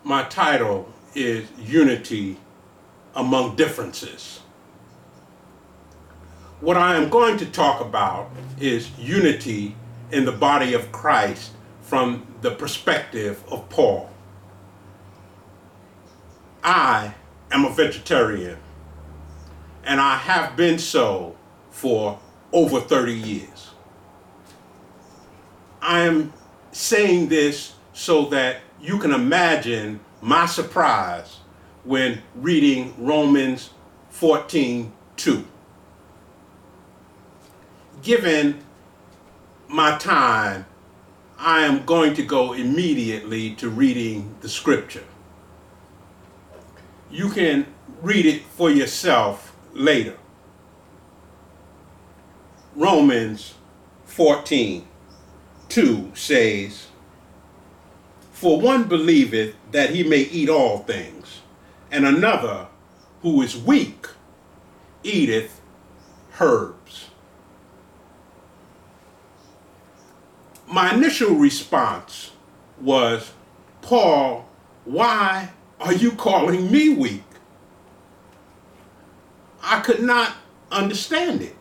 My title is Unity Among Differences. What I am going to talk about is unity in the body of Christ from the perspective of Paul. I am a vegetarian, and I have been so for over 30 years. I am saying this so that you can imagine my surprise when reading Romans 14:2. Given my time, I am going to go immediately to reading the scripture. You can read it for yourself later. Romans 14:2 says, "For one believeth that he may eat all things, and another, who is weak, eateth herbs." My initial response was, "Paul, why are you calling me weak?" I could not understand it.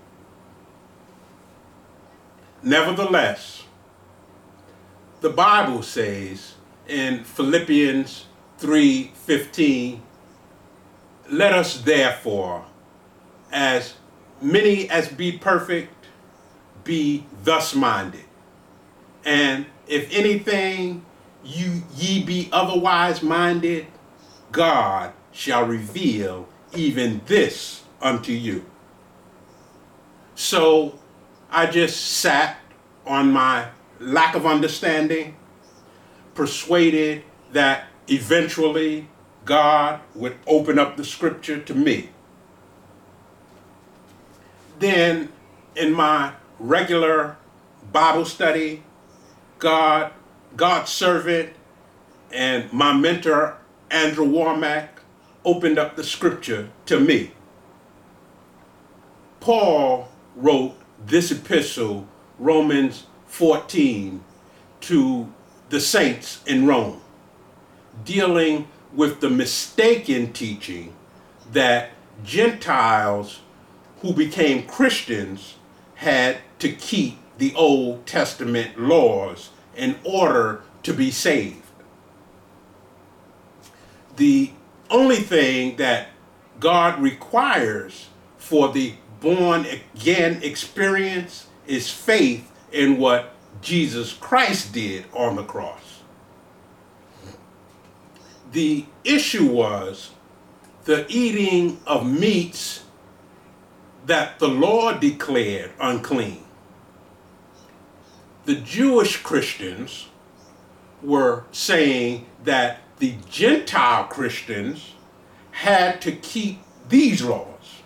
Nevertheless, the Bible says in Philippians 3:15, "Let us therefore, as many as be perfect, be thus minded. And if anything ye be otherwise minded, God shall reveal even this unto you." So I just sat on my lack of understanding, persuaded that eventually God would open up the scripture to me. Then in my regular Bible study, God's servant and my mentor, Andrew Warmack, opened up the scripture to me. Paul wrote this epistle, Romans 14, to the saints in Rome, dealing with the mistaken teaching that Gentiles who became Christians had to keep the Old Testament laws in order to be saved. The only thing that God requires for the born again experience is faith in what Jesus Christ did on the cross. The issue was the eating of meats that the Lord declared unclean. The Jewish Christians were saying that the Gentile Christians had to keep these laws.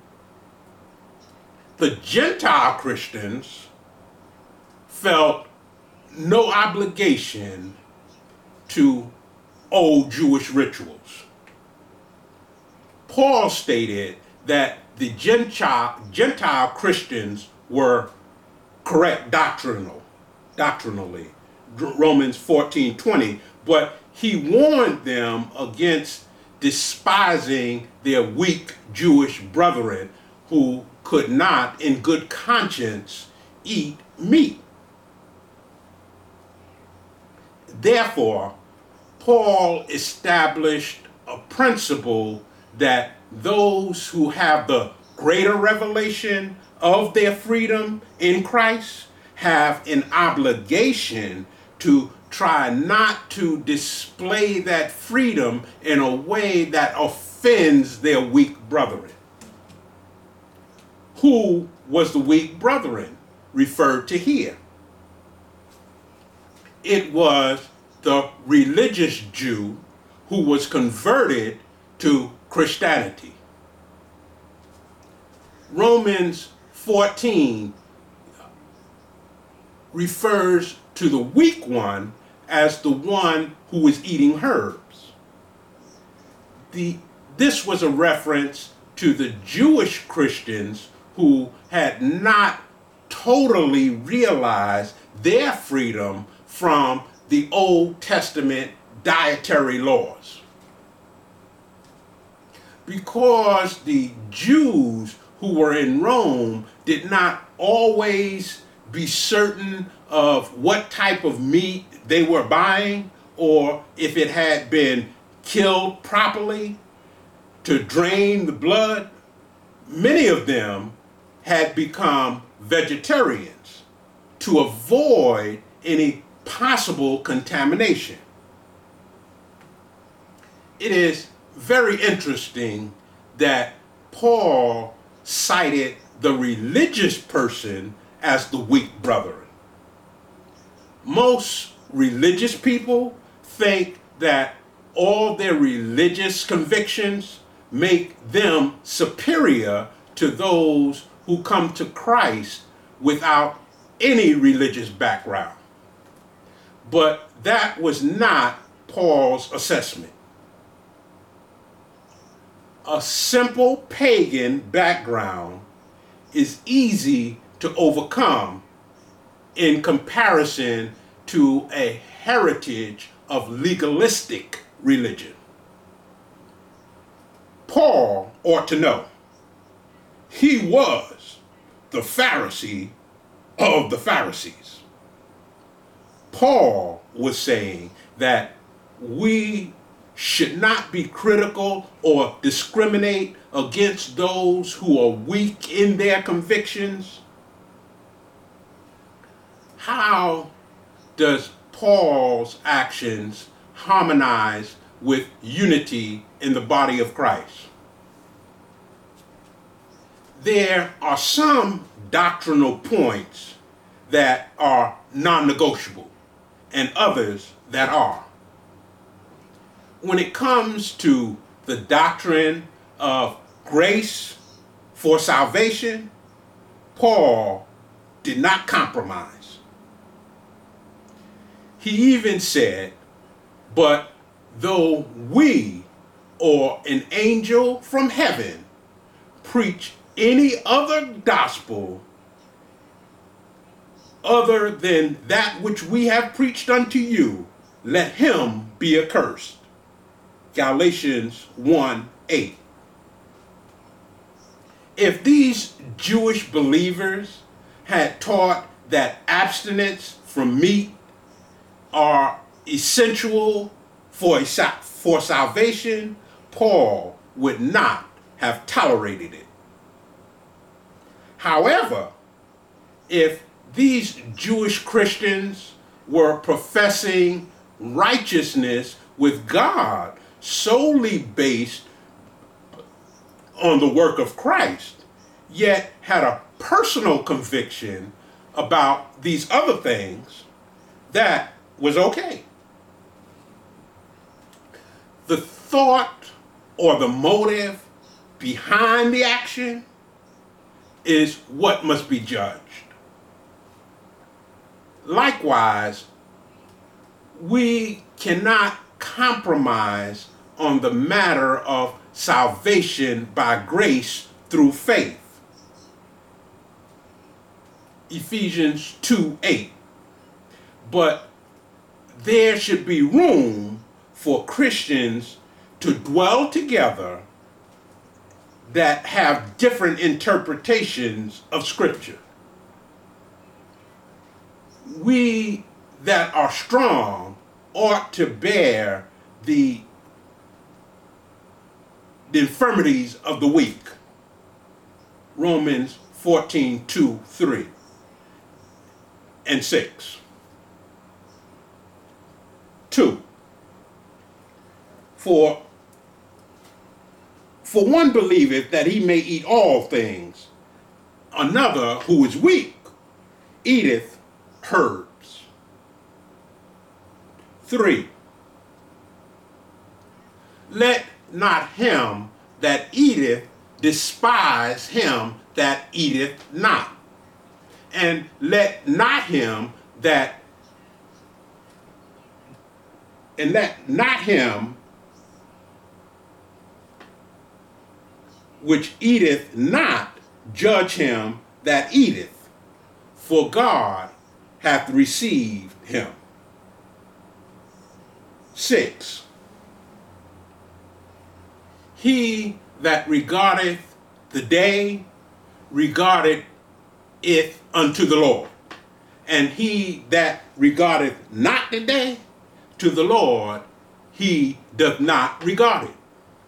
The Gentile Christians felt no obligation to old Jewish rituals. Paul stated that the Gentile Christians were correct doctrinally, Romans 14:20, but he warned them against despising their weak Jewish brethren who could not in good conscience eat meat. Therefore, Paul established a principle that those who have the greater revelation of their freedom in Christ have an obligation to try not to display that freedom in a way that offends their weak brethren. Who was the weak brethren referred to here? It was the religious Jew who was converted to Christianity. Romans 14 refers to the weak one as the one who is eating herbs. This was a reference to the Jewish Christians who had not totally realized their freedom from the Old Testament dietary laws. Because the Jews who were in Rome did not always be certain of what type of meat they were buying, or if it had been killed properly to drain the blood, many of them had become vegetarians to avoid any possible contamination. It is very interesting that Paul cited the religious person as the weak brethren. Most religious people think that all their religious convictions make them superior to those who come to Christ without any religious background. But that was not Paul's assessment. A simple pagan background is easy to overcome in comparison to a heritage of legalistic religion. Paul ought to know he was the Pharisee of the Pharisees. Paul was saying that we should not be critical or discriminate against those who are weak in their convictions. How does Paul's actions harmonize with unity in the body of Christ? There are some doctrinal points that are non-negotiable and others that are. When it comes to the doctrine of grace for salvation, Paul did not compromise. He even said, "But though we or an angel from heaven preach any other gospel other than that which we have preached unto you, let him be accursed." Galatians 1:8. If these Jewish believers had taught that abstinence from meat are essential for salvation, Paul would not have tolerated it. However, if these Jewish Christians were professing righteousness with God solely based on the work of Christ, yet had a personal conviction about these other things, that was okay. The thought or the motive behind the action is what must be judged. Likewise, we cannot compromise on the matter of salvation by grace through faith. Ephesians 2:8. But there should be room for Christians to dwell together that have different interpretations of Scripture. We that are strong ought to bear the infirmities of the weak. Romans 14:2, 3, and 6. 2. For one believeth that he may eat all things, another who is weak eateth herbs. 3. Let not him that eateth despise him that eateth not, and let not him which eateth not judge him that eateth, for God hath received him. 6. He that regardeth the day regardeth it unto the Lord, and he that regardeth not the day to the Lord, he doth not regard it.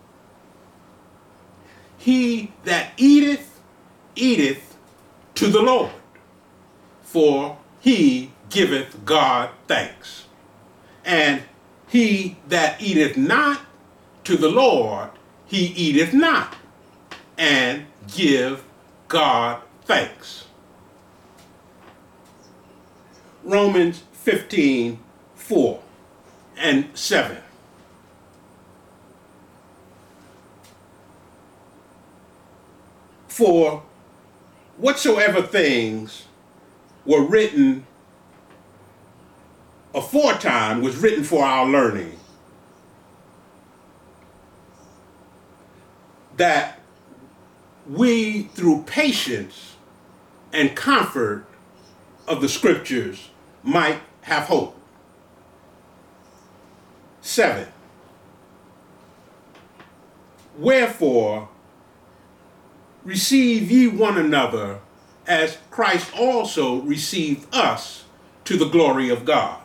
He that eateth, eateth to the Lord, for he giveth God thanks. And he that eateth not to the Lord, he eateth not, and give God thanks. Romans 15:4 and 7. For whatsoever things were written aforetime was written for our learning, that we through patience and comfort of the scriptures might have hope. 7. Wherefore receive ye one another, as Christ also received us to the glory of God.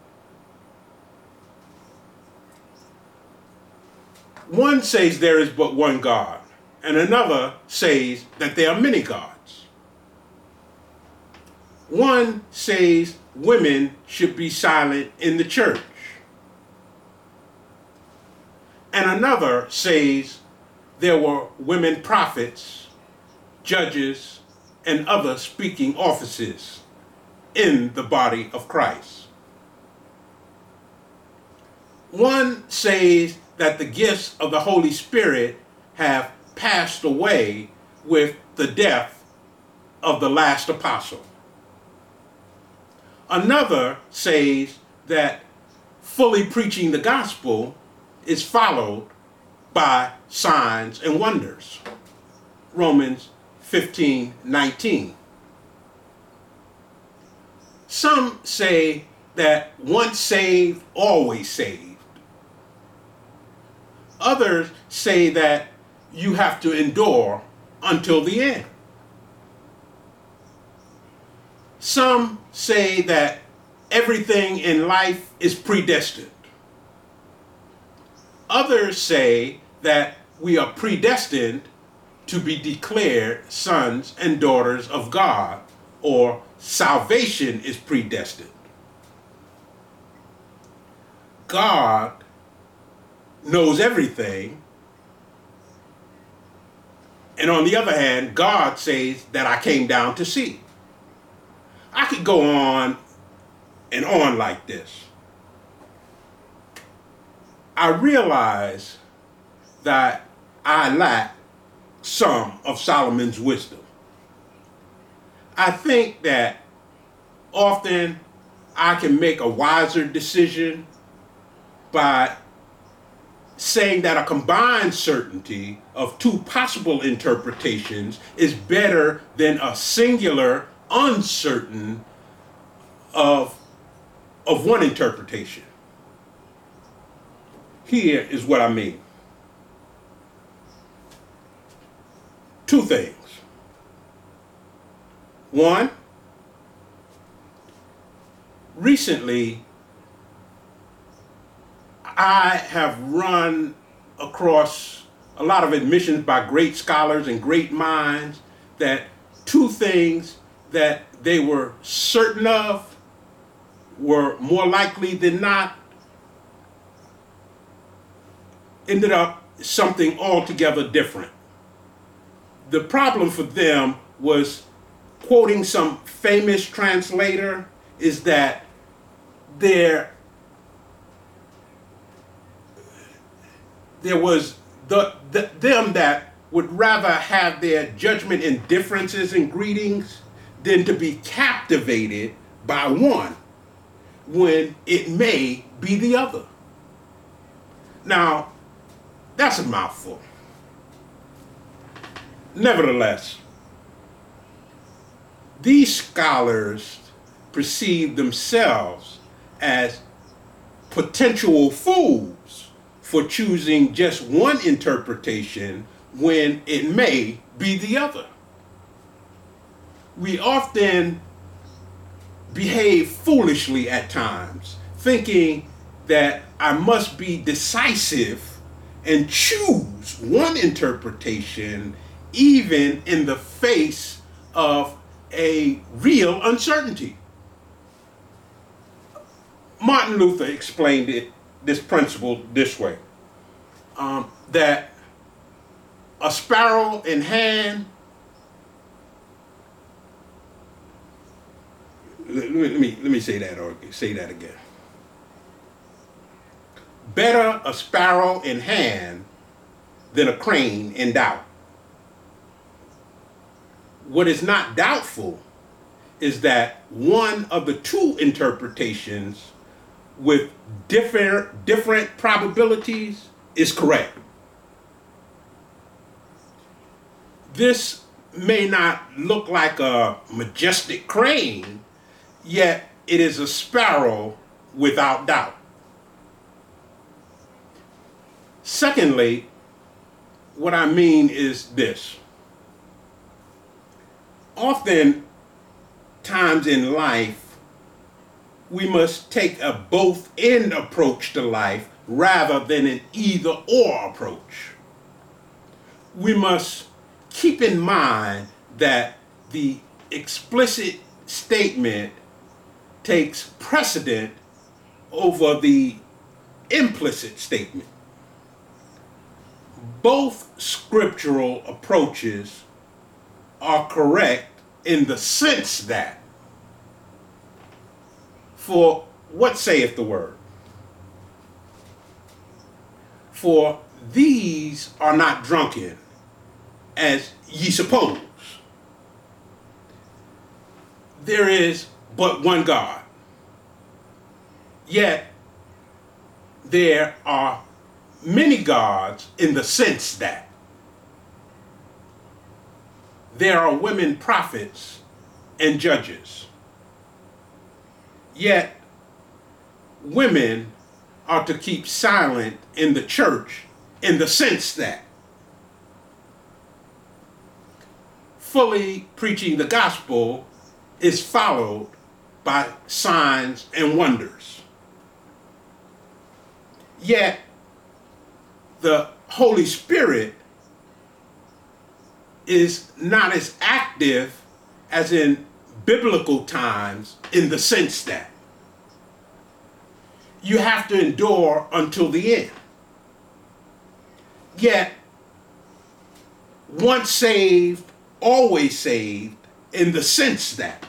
One says there is but one God, and another says that there are many gods. One says women should be silent in the church, and another says there were women prophets, judges, and other speaking offices in the body of Christ. One says that the gifts of the Holy Spirit have passed away with the death of the last apostle. Another says that fully preaching the gospel is followed by signs and wonders. Romans 15:19. Some say that once saved, always saved. Others say that you have to endure until the end. Some say that everything in life is predestined. Others say that we are predestined to be declared sons and daughters of God, or salvation is predestined. God knows everything, and on the other hand, God says that I came down to see. I could go on and on like this. I realize that I lack some of Solomon's wisdom. I think that often I can make a wiser decision by saying that a combined certainty of two possible interpretations is better than a singular uncertain of one interpretation. Here is what I mean. Two things. One, recently I have run across a lot of admissions by great scholars and great minds that two things that they were certain of were more likely than not ended up something altogether different. The problem for them was, quoting some famous translator, is that there was them that would rather have their judgment in differences and greetings than to be captivated by one when it may be the other. Now, that's a mouthful. Nevertheless, these scholars perceive themselves as potential fools for choosing just one interpretation when it may be the other. We often behave foolishly at times, thinking that I must be decisive and choose one interpretation even in the face of a real uncertainty. Martin Luther explained this principle this way, that a sparrow in hand, let me say that, or say that again. Better a sparrow in hand than a crane in doubt. What is not doubtful is that one of the two interpretations with different probabilities is correct. This may not look like a majestic crane, yet it is a sparrow without doubt. Secondly, what I mean is this. Often times in life, we must take a both-and approach to life rather than an either-or approach. We must keep in mind that the explicit statement takes precedent over the implicit statement. Both scriptural approaches are correct in the sense that, for what saith the word? For these are not drunken, as ye suppose. There is but one God. Yet there are many gods in the sense that there are women prophets and judges. Yet women are to keep silent in the church in the sense that fully preaching the gospel is followed by signs and wonders. Yet the Holy Spirit is not as active as in biblical times in the sense that you have to endure until the end. Yet, once saved, always saved in the sense that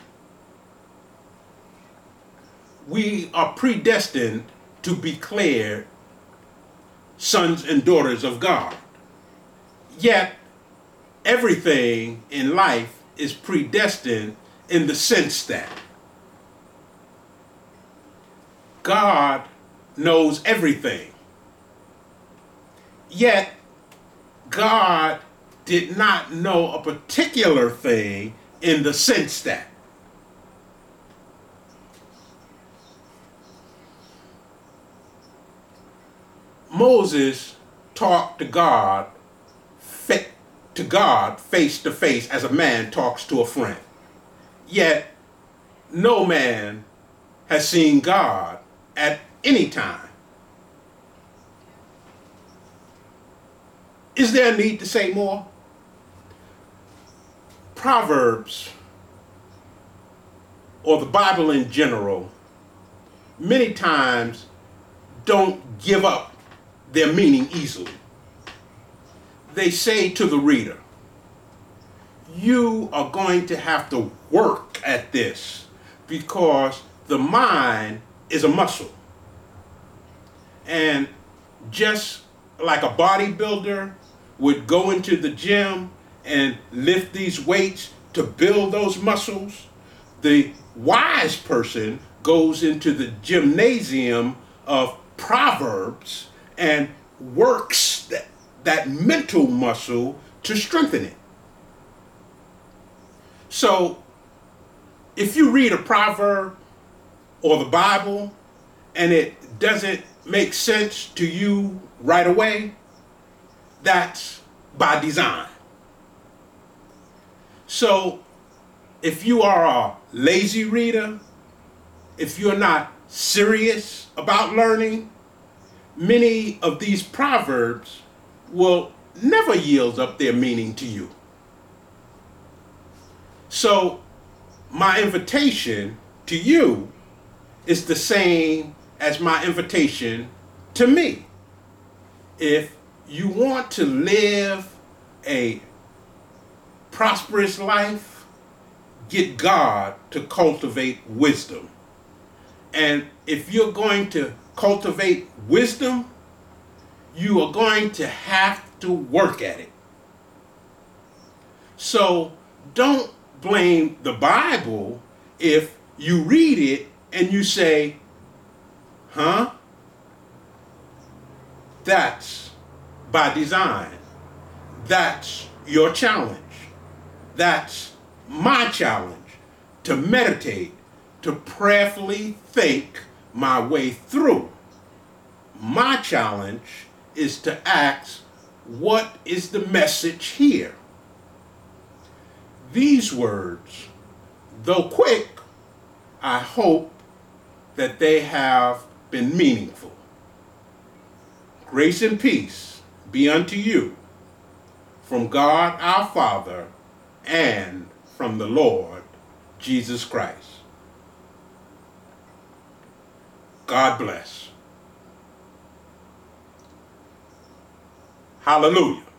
we are predestined to be declared sons and daughters of God. Yet, everything in life is predestined in the sense that God knows everything. Yet, God did not know a particular thing in the sense that Moses talked to God face to face as a man talks to a friend. Yet no man has seen God at any time. Is there a need to say more? Proverbs, or the Bible in general, many times don't give up their meaning easily. They say to the reader, you are going to have to work at this because the mind is a muscle. And just like a bodybuilder would go into the gym and lift these weights to build those muscles, the wise person goes into the gymnasium of Proverbs and works that mental muscle to strengthen it. So if you read a proverb or the Bible and it doesn't make sense to you right away, that's by design. So if you are a lazy reader, if you're not serious about learning, many of these proverbs will never yield up their meaning to you. So my invitation to you is the same as my invitation to me. If you want to live a prosperous life, get God to cultivate wisdom. And if you're going to cultivate wisdom, you are going to have to work at it. So don't blame the Bible if you read it and you say, huh? That's by design. That's your challenge. That's my challenge, to meditate, to prayerfully think my way through. My challenge is to ask, what is the message here? These words, though quick, I hope that they have been meaningful. Grace and peace be unto you from God our Father and from the Lord Jesus Christ. God bless. Hallelujah.